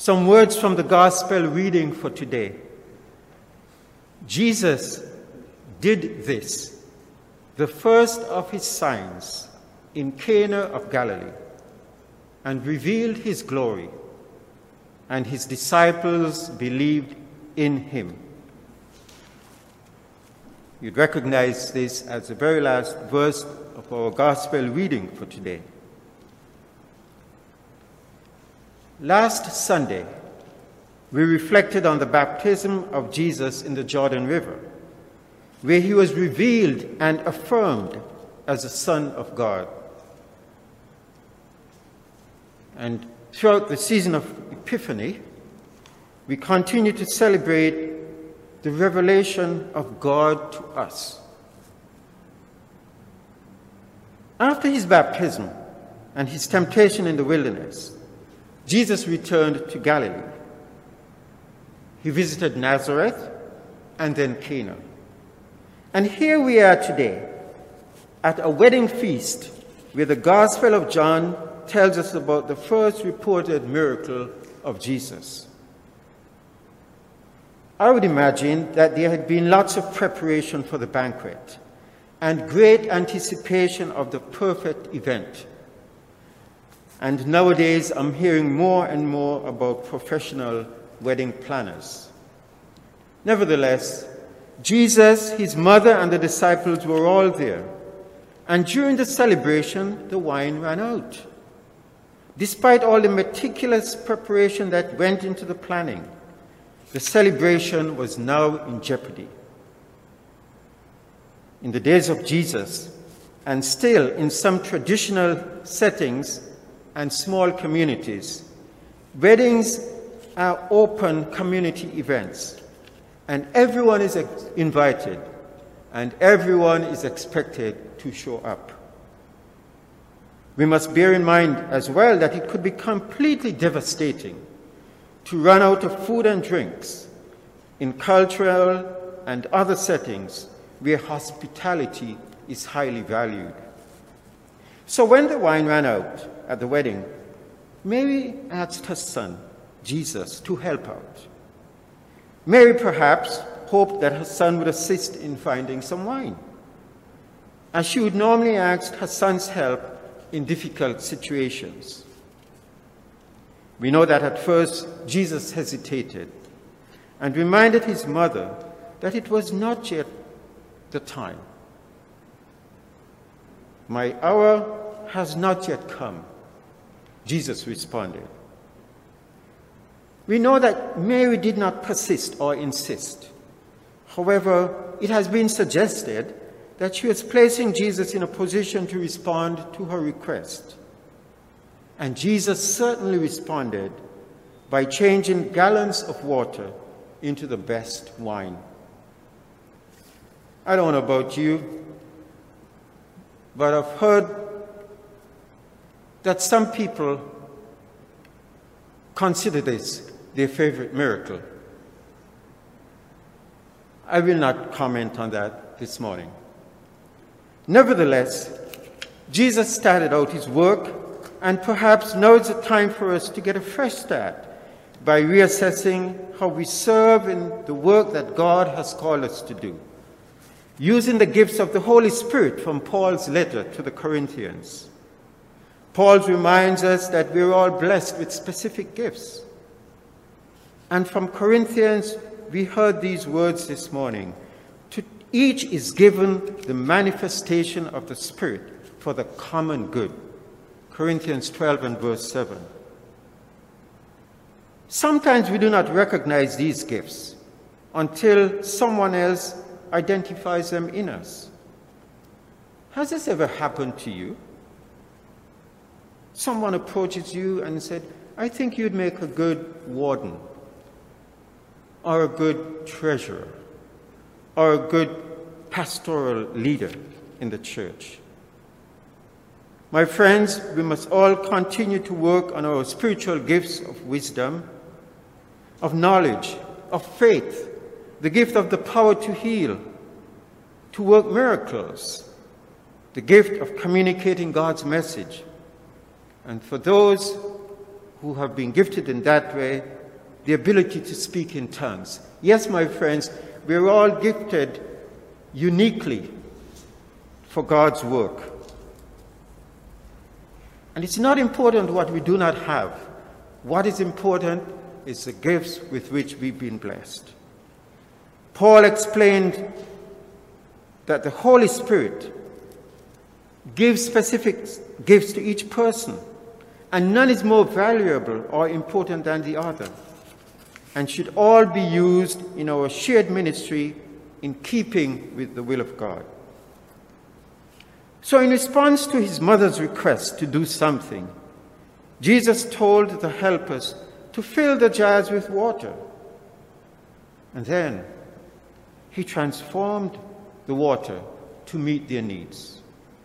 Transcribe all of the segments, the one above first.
Some words from the gospel reading for today. Jesus did this, the first of his signs, in Cana of Galilee, and revealed his glory, and his disciples believed in him. You'd recognize this as the very last verse of our gospel reading for today. Last Sunday, we reflected on the baptism of Jesus in the Jordan River, where he was revealed and affirmed as the Son of God. And throughout the season of Epiphany, we continue to celebrate the revelation of God to us. After his baptism and his temptation in the wilderness, Jesus returned to Galilee. He visited Nazareth and then Cana. And here we are today at a wedding feast where the Gospel of John tells us about the first reported miracle of Jesus. I would imagine that there had been lots of preparation for the banquet and great anticipation of the perfect event. And nowadays, I'm hearing more and more about professional wedding planners. Nevertheless, Jesus, his mother, and the disciples were all there. And during the celebration, the wine ran out. Despite all the meticulous preparation that went into the planning, the celebration was now in jeopardy. In the days of Jesus, and still in some traditional settings and small communities, weddings are open community events, and everyone is invited, and everyone is expected to show up. We must bear in mind as well that it could be completely devastating to run out of food and drinks in cultural and other settings where hospitality is highly valued. So when the wine ran out at the wedding, Mary asked her son, Jesus, to help out. Mary perhaps hoped that her son would assist in finding some wine, as she would normally ask her son's help in difficult situations. We know that at first Jesus hesitated and reminded his mother that it was not yet the time. My hour has not yet come, Jesus responded. We know that Mary did not persist or insist. However, it has been suggested that she was placing Jesus in a position to respond to her request. And Jesus certainly responded by changing gallons of water into the best wine. I don't know about you, but I've heard that some people consider this their favorite miracle. I will not comment on that this morning. Nevertheless, Jesus started out his work, and perhaps now is the time for us to get a fresh start by reassessing how we serve in the work that God has called us to do, using the gifts of the Holy Spirit from Paul's letter to the Corinthians. Paul reminds us that we're all blessed with specific gifts. And from Corinthians, we heard these words this morning. To each is given the manifestation of the Spirit for the common good. Corinthians 12 and verse 7. Sometimes we do not recognize these gifts until someone else identifies them in us. Has this ever happened to you? Someone approaches you and said, I think you'd make a good warden, or a good treasurer, or a good pastoral leader in the church. My friends, we must all continue to work on our spiritual gifts of wisdom, of knowledge, of faith, the gift of the power to heal, to work miracles, the gift of communicating God's message. And for those who have been gifted in that way the ability to speak in tongues. Yes, my friends, we're all gifted uniquely for God's work. And it's not important what we do not have. What is important is the gifts with which we've been blessed. Paul explained that the Holy Spirit gives specific gifts to each person, and none is more valuable or important than the other, and should all be used in our shared ministry in keeping with the will of God. So in response to his mother's request to do something, Jesus told the helpers to fill the jars with water. And then he transformed the water to meet their needs.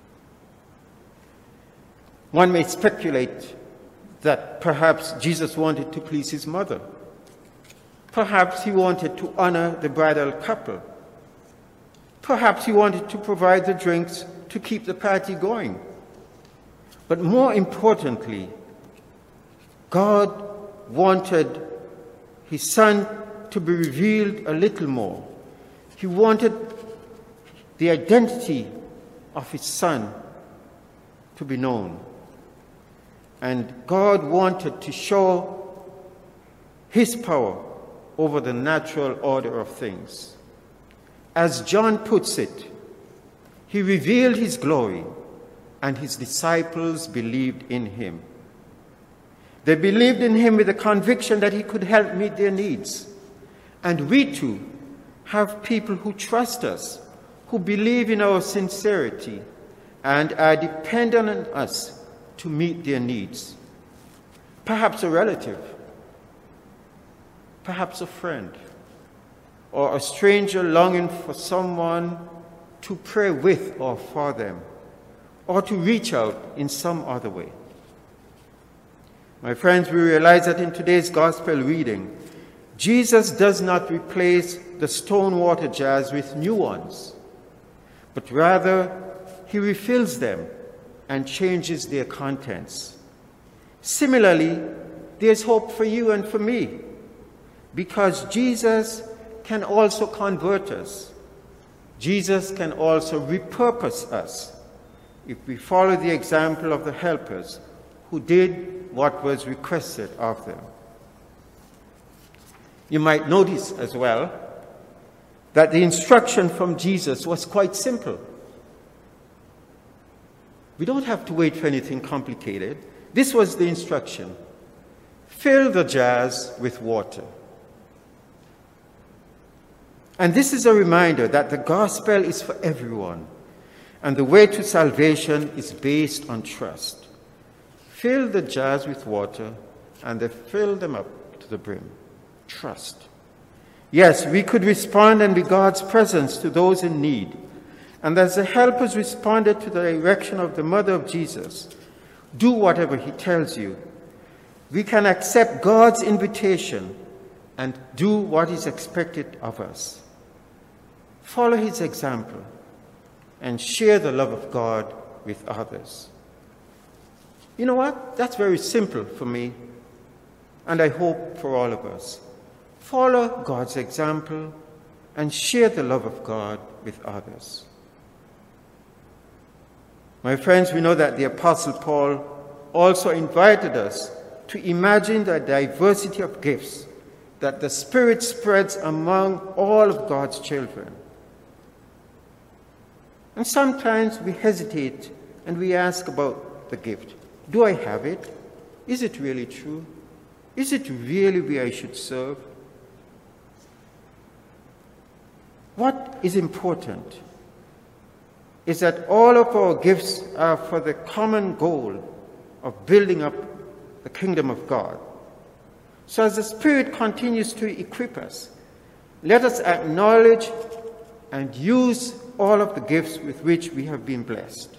One may speculate that perhaps Jesus wanted to please his mother. Perhaps he wanted to honor the bridal couple. Perhaps he wanted to provide the drinks to keep the party going. But more importantly, God wanted his Son to be revealed a little more. He wanted the identity of his Son to be known. And God wanted to show his power over the natural order of things. As John puts it, he revealed his glory, and his disciples believed in him. They believed in him with the conviction that he could help meet their needs. And we too have people who trust us, who believe in our sincerity, and are dependent on us to meet their needs. Perhaps a relative, perhaps a friend, or a stranger longing for someone to pray with or for them, or to reach out in some other way. My friends, we realize that in today's gospel reading, Jesus does not replace the stone water jars with new ones, but rather he refills them and changes their contents. Similarly, there's hope for you and for me, because Jesus can also convert us. Jesus can also repurpose us if we follow the example of the helpers who did what was requested of them. You might notice as well that the instruction from Jesus was quite simple. We don't have to wait for anything complicated. This was the instruction: fill the jars with water. And this is a reminder that the gospel is for everyone, and the way to salvation is based on trust. Fill the jars with water, and they fill them up to the brim. Trust. Yes, we could respond and be God's presence to those in need. And as the helpers responded to the direction of the mother of Jesus, do whatever he tells you, we can accept God's invitation and do what is expected of us. Follow his example and share the love of God with others. You know what? That's very simple for me, and I hope for all of us. Follow God's example and share the love of God with others. My friends, we know that the Apostle Paul also invited us to imagine the diversity of gifts that the Spirit spreads among all of God's children. And sometimes we hesitate and we ask about the gift. Do I have it? Is it really true? Is it really where I should serve? What is important is that all of our gifts are for the common goal of building up the kingdom of God. So as the Spirit continues to equip us, let us acknowledge and use all of the gifts with which we have been blessed.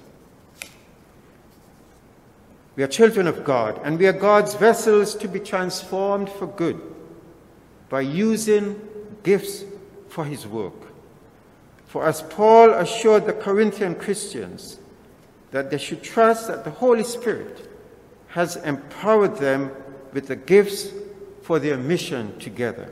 We are children of God, and we are God's vessels to be transformed for good by using gifts for his work. For as Paul assured the Corinthian Christians that they should trust that the Holy Spirit has empowered them with the gifts for their mission together.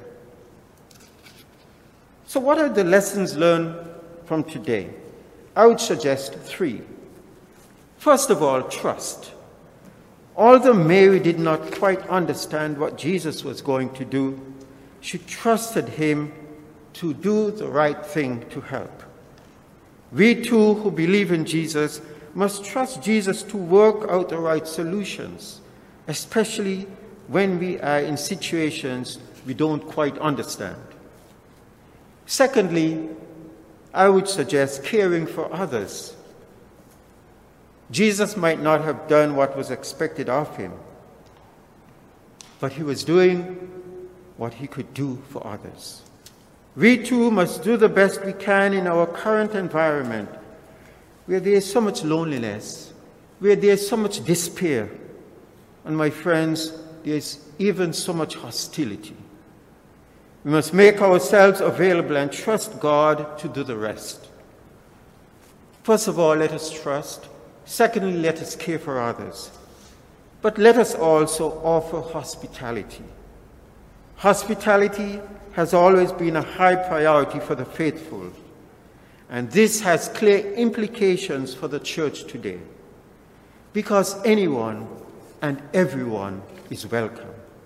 So what are the lessons learned from today? I would suggest 3. First of all, trust. Although Mary did not quite understand what Jesus was going to do, she trusted him to do the right thing to help. We too who believe in Jesus must trust Jesus to work out the right solutions, especially when we are in situations we don't quite understand. Secondly, I would suggest caring for others. Jesus might not have done what was expected of him, but he was doing what he could do for others. We too must do the best we can in our current environment, where there is so much loneliness, where there is so much despair, and my friends, there is even so much hostility. We must make ourselves available and trust God to do the rest. First of all, let us trust. Secondly, let us care for others. But let us also offer hospitality. Hospitality has always been a high priority for the faithful, and this has clear implications for the church today, because anyone and everyone is welcome.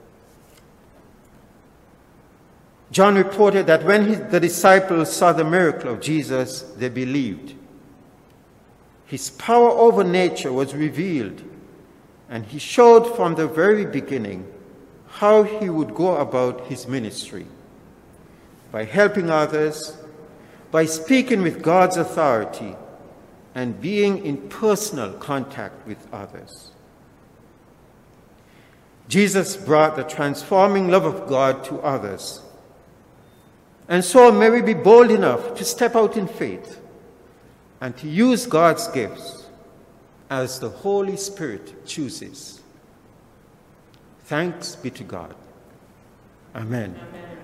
John reported that when the disciples saw the miracle of Jesus, they believed. His power over nature was revealed, and he showed from the very beginning how he would go about his ministry, by helping others, by speaking with God's authority, and being in personal contact with others. Jesus brought the transforming love of God to others. And so may we be bold enough to step out in faith and to use God's gifts as the Holy Spirit chooses. Thanks be to God. Amen. Amen.